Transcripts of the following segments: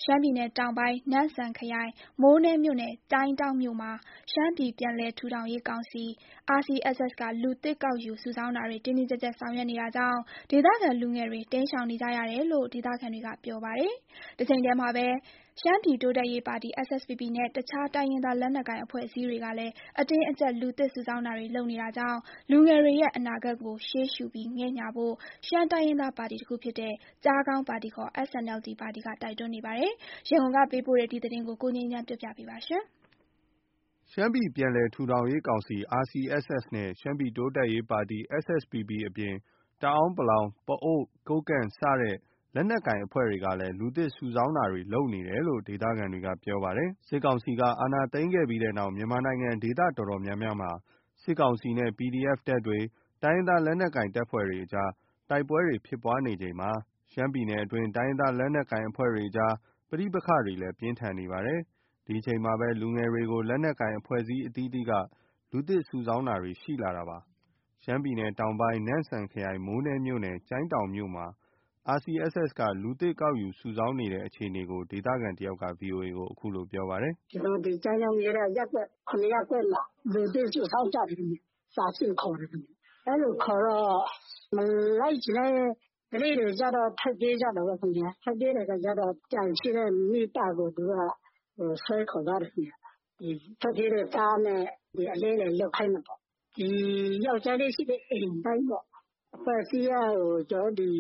ရှမ်းပြည်နယ်တောင်ပိုင်း နမ့်ဆန်ခရိုင် မိုးနဲမြို့နယ် ကျိုင်းတောင်းမြို့မှာ ရှမ်းပြည်ပြန်လည်ထူထောင်ရေးကောင်စီ RCSS က လူသစ်ကောက်ယူစုဆောင်းတာတွေ တင်းတင်းကျပ်ကျပ်ဆောင်ရွက်နေတာကြောင့် ဒေသခံလူငယ်တွေ တိမ်းရှောင်နေကြရတယ်လို့ ဒေသခံတွေက ပြောပါတယ်။ တချိန်တည်းမှာပဲ ရှမ်းပြည်တိုးတက်ရေးပါတီ SSPP နဲ့ တခြားတိုင်းရင်းသားလက်နက်ကိုင်အဖွဲ့အစည်းတွေကလည်း အတင်းအကျပ်လူသစ်စုဆောင်းတာတွေလုပ်နေတာကြောင့် လူငယ်တွေရဲ့ အနာဂတ်ကို ရှေးရှုပြီး ငဲ့ညှာဖို့ ရှမ်းတိုင်းရင်းသားပါတီတခုဖြစ်တဲ့ ကျားခေါင်းပါတီခေါ် SNLD ပါတီက တိုက်တွန်းနေပါတယ်။ ရန်ကုန်ကပေးပို့တဲ့သတင်းကို ကိုငြိမ်းချမ်းက ပြောပြပါမယ်။ရှမ်းပြည်ပြန်လည်ထူထောင်ရေးကောင်စီ RCSS နဲ့ ရှမ်းပြည်တိုးတက်ရေးပါတီ SSPP အပြင် တအာင်း ပလောင် ပအိုဝ်း ကိုးကန့် စတဲ့ လက်နက်ကိုင်အဖွဲ့တွေကလည်း လူသစ်စုဆောင်းတာတွေ လုပ်နေတယ်လို့ ဒေသခံတွေက ပြောပါတယ်။ စစ်ကောင်စီက အာဏာသိမ်းခဲ့ပြီးနောက် မြန်မာနိုင်ငံဒေသအတော်များများမှာ စစ်ကောင်စီနဲ့ PDF တပ်တွေ၊ တိုင်းရင်းသားလက်နက်ကိုင်အဖွဲ့တွေအကြား တိုက်ပွဲတွေဖြစ်ပွားနေချိန်မှာ ရှမ်းပြည်နယ်အတွင်း တိုင်းရင်းသားလက်နက်ကိုင်အဖွဲ့တွေအကြား ပဋိပက္ခတွေလည်း ပြင်းထန်နေပါတယ်။ ဒီအချိန်မှာပဲ လူငယ်တွေကို လက်နက်ကိုင်အဖွဲ့အစည်းအသီးသီးက လူသစ်စုဆောင်းတာတွေ ရှိလာတာပါ။ ရှမ်းပြည်နယ်တောင်ပိုင်း နမ့်ဆန်ခရိုင် မိုးနဲမြို့နယ် ကျိုင်းတောင်းမြို့မှာ RCSS က လူသစ်ကောက်ယူစုဆောင်းနေတဲ့အခြေအနေကို ဒေသခံတယောက်က VOA ကို အခုလို ပြောပါတယ်။ “ကျနော်တို့ ကျိုင်းတောင်းမြို့ထဲက ရပ်ကွက် ၇ ရပ်ကွက်မှာ လူသစ်စုဆောင်းကြတယ်ခင်ဗျ။ စာဆင့်ခေါ်တယ်ခင်ဗျ။ အဲလိုခေါ်တော့ မလိုက်ချင်တဲ့ကလေးတွေကျတော့ ထွက်ပြေးကြတာပေါ့ခင်ဗျ။ ထွက်ပြေးတဲ့အခါကျတော့ ကျန်ရှိတဲ့မိဘကို သူတို့က ဆွဲခေါ်သွားတယ်ခင်ဗျ။ ဒီထွက်ပြေးတဲ့သားနဲ့ အလဲအလှယ်လုပ်ခိုင်းတာပေါ့။ ဒီယောက်ျားလေးရှိတဲ့အိမ်တိုင်းပေါ့။ အဖွဲ့အစည်းက ကျနော်တို့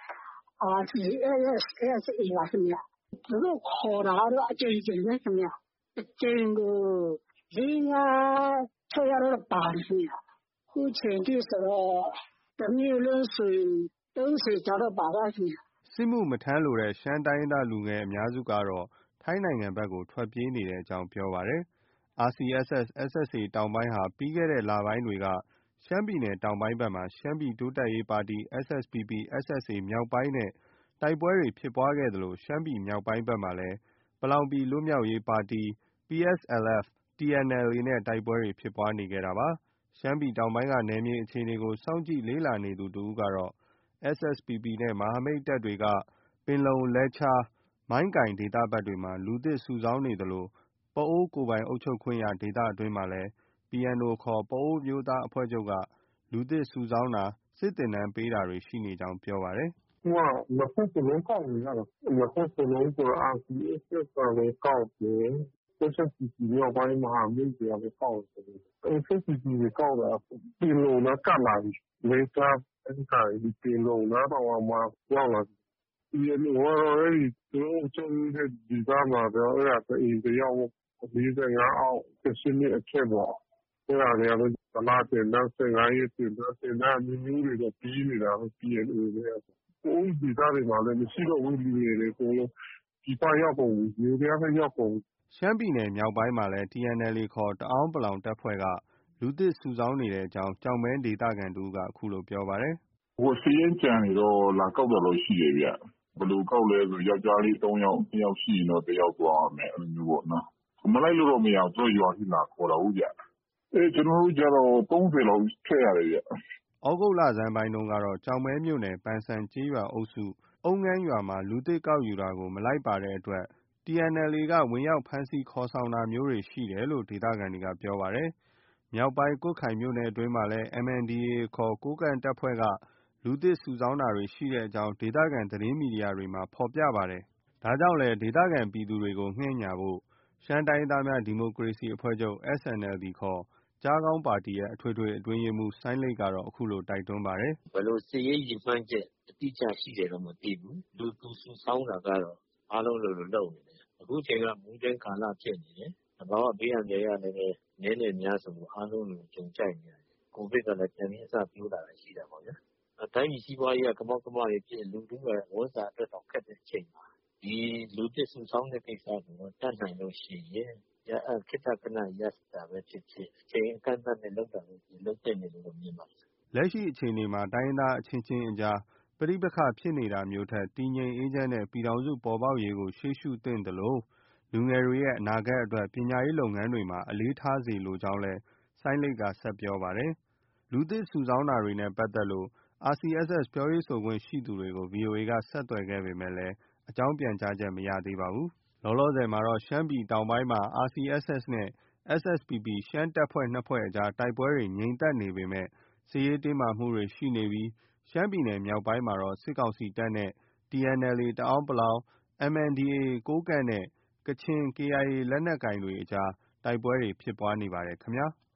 RCSS/SSA ပါခင်ဗျ။ သူတို့ခေါ်တာကတော့ အကြိမ်ကြိမ်ပဲခင်ဗျ။ တကြိမ်ကို ၄-၅-၆ ယောက်တော့ ပါတယ်ခင်ဗျ။ ခုချိန်ထိဆိုတော့ တမြို့လုံးဆိုရင် ၃၀ ကျော်တော့ ပါသွားပြီခင်ဗျ။ ” စစ်မှုမထမ်းလိုတဲ့ ရှမ်းတိုင်းရင်းသားလူငယ်အများစုကတော့ ထိုင်းနိုင်ငံဘက်ကို ထွက်ပြေးနေကြောင်း ပြောပါတယ်။ RCSS/SSA တောင်ပိုင်းဟာ ပြီးခဲ့တဲ့လပိုင်းတွေက ရှမ်းပြည်နယ်တောင်ပိုင်းဘက်မှာ ရှမ်းပြည်တိုးတက်ရေးပါတီ SSPP/SSA မြောက်ပိုင်းနဲ့ တိုက်ပွဲတွေဖြစ်ပွားခဲ့သလို ရှမ်းပြည်မြောက်ပိုင်းဘက်မှာလည်း ပလောင်ပြည်လွတ်မြောက်ရေးပါတီ PSLF/TNLA နဲ့ တိုက်ပွဲတွေ ဖြစ်ပွားခဲ့တာပါ။ ရှမ်းပြည်တောင်ပိုင်းက နယ်မြေအခြေအနေကို စောင့်ကြည့်လေ့လာနေသူတဦးကတော့ SSPP နဲ့ မဟာမိတ်တပ်တွေက ပင်လုံ၊ လဲချား၊ မိုင်းကိုင်ဒေသဘက်တွေမှာ လူသစ်စုဆောင်းနေသလို ပအိုဝ်းကိုယ်ပိုင်အုပ်ချုပ်ခွင့်ရဒေသအတွင်းမှာလည်း PNO ခေါ် ပအိုဝ်းအမျိုးသားအဖွဲ့ချုပ်က လူသစ်စုဆောင်းတာ၊ စစ်သင်တန်းပေးတာတွေ ရှိနေကြောင်း ပြောပါတယ်။ “အခုက နှစ်ဘက်စလုံးကောက်နေကြတာ။ နှစ်ဘက်စလုံးဆိုတော့ RCSS ကလည်း ကောက်တယ်။ SSPP မြောက်ပိုင်းမဟာမိတ်တွေကလည်း ကောက်တယ်။ SSPP တွေကောက်တာ ပင်လုံနားကပ်လာပြီ။ လဲချား၊ ပင်လုံနားတောင်မှ ရောက်လာပြီ။ PNO ကတော့ သူတို့အုပ်ချုပ်တဲ့ဒေသမှာပဲ တအိမ်တစ်ယောက်ပေါ့။ ၄၅ အောက်၊ ၁၈ နှစ်အထက်ပေါ့။ အဲဒါတွေကလည်း တစ်လသင်တန်း၊ ၁၅ ရက်သင်တန်း သင်တန်းအမျိုးမျိုးတွေတော့ ပေးနေတာပဲ PNO တွေက။ ပအိုဝ်းဒေသတွေမှာလည်း မရှိတော့ဘူး လူငယ်တွေ အကုန်လုံး ပြည်ပရောက်ကုန်ပြီ။ ယိုးဒယားဘက် ရောက်ကုန်ပြီ။ ” ရှမ်းပြည်နယ်မြောက်ပိုင်းမှာလည်း TNLA ခေါ် တအာင်း တပ်ဖွဲ့က လူသစ်စုဆောင်းနေကြောင်း ကျောက်မဲဒေသခံတဦးက အခုလို ပြောပါတယ်။ “စာရင်းကျန်တွေတော့ လာကောက်တာတော့ ရှိတယ်ဗျ။ ဘယ်လိုကောက်လဲဆို ယောက်ျားလေး ၃ ယောက်၊ ၂ ယောက်ရှိရင်တော့ တစ်ယောက်သွားရမယ် အဲလိုမျိုးပေါ့နော်။ မလိုက်လို့တော့ မရဘူး။ သူတို့ရွာထိ လာခေါ်တာကိုးဗျ။ ကျနော်တို့ကျတော့ ၃၀ လောက်ထည့်ရတယ်ဗျ။” သြဂုတ်လဆန်းပိုင်းတုန်းကတော့ ကျောက်မဲမြို့နယ် ပန်စံကျေးရွာအုပ်စု အုမ်းငန်းရွာမှာ လူသစ်ကောက်ယူတာကို မလိုက်ပါတဲ့အတွက် TNLA က ဝင်ရောက်ဖမ်းဆီးခေါ်ဆောင်တာမျိုးတွေ ရှိတယ်လို့ ဒေသခံတွေက ပြောပါတယ်။ မြောက်ပိုင်း ကွတ်ခိုင်မြို့နယ်အတွင်းမှာလည်း MNDAA ခေါ် ကိုးကန့်တပ်ဖွဲ့က လူသစ်စုဆောင်းတာတွေ ရှိကြောင်း ဒေသခံသတင်းမီဒီယာတွေမှာ ဖော်ပြပါတယ်။ ဒါကြောင့်လည်း ဒေသခံပြည်သူတွေကို ငဲ့ညှာဖို့ ရှမ်းတိုင်းရင်းသားများ ဒီမိုကရေစီအဖွဲ့ချုပ် SNLD ခေါ် ကျားခေါင်းပါတီရဲ့ အထွေထွေအတွင်းရေးမှူး စိုင်းလိတ်ကတော့ အခုလို တိုက်တွန်းပါတယ်။ “ဘယ်လိုစစ်ရေးရည်မှန်းချက် အတိအကျရှိတယ်တော့ မသိဘူး။ လူသူစုဆောင်းတာကတော့ အားလုံးလိုလိုလုပ်နေတယ်။ အခုချိန်က မိုးတွင်းကာလဖြစ်နေတယ်။ သဘာဝဘေးအန္တရာယ်ကလည်း အနည်းနဲ့အများဆိုသလို အားလုံးလိုလို ကြုံကြိုက်နေရတယ်။ Covid ကလည်း ပြန်ပြီး အစပျိုးလာတာ ရှိတာပေါ့ဗျာ။ တိုင်းပြည်စီးပွားရေးက ကမောက်ကမတွေဖြစ် လူထုက ဝမ်းစာအတွက်တောင် ခက်တဲ့အချိန်မှာ ဒီလူသစ်စုဆောင်းတဲ့ကိစ္စကို တတ်နိုင်လို့ရှိရင် ခေတ္တခဏရပ်တာပဲဖြစ်ဖြစ် အချိန်အကန့်အသတ်နဲ့ လုပ်တာပဲဖြစ်ဖြစ် လုပ်သင့်တယ်လို့တော့ မြင်ပါတယ်။ ” လက်ရှိအခြေအနေမှာ တိုင်းရင်းသားအချင်းချင်းအကြား ပဋိပက္ခဖြစ်နေတာမျိုးထက် တည်ငြိမ်အေးချမ်းတဲ့ ပြည်ထောင်စုပေါ်ပေါက်ရေးကို ရှေးရှုသင့်သလို လူငယ်တွေရဲ့ အနာဂတ်အတွက် ပညာရေးလုပ်ငန်းတွေမှာ အလေးထားစေလိုကြောင်းလည်း စိုင်းလိတ်က ဆက်ပြောပါတယ်။ လူသစ်စုဆောင်းတာတွေနဲ့ပတ်သက်လို့ RCSS ပြောရေးဆိုခွင့်ရှိသူတွေကို VOA က ဆက်သွယ်ခဲ့ပေမဲ့အကြောင်းပြန်ကြားချက်မရသေးပါဘူး။ လောလောဆယ်မှာတော့ ရှမ်းပြည်တောင်ပိုင်းမှာ RCSS နဲ့ SSPP ရှမ်းတပ်ဖွဲ့ နှစ်ဖွဲ့အကြား တိုက်ပွဲတွေ ငြိမ်သက်နေပေမဲ့ စစ်ရေးတင်းမာမှုတွေရှိနေပြီး ရှမ်းပြည်နယ်မြောက်ပိုင်းမှာတော့ စစ်ကောင်စီတပ်နဲ့ TNLA တအန်း MNDAA ကိုးကန့်နဲ့ ကချင် KIA လက်နက်ကိုင်တွေအကြား တိုက်ပွဲတွေ ဖြစ်ပွားနေပါတယ်ခင်ဗျာ။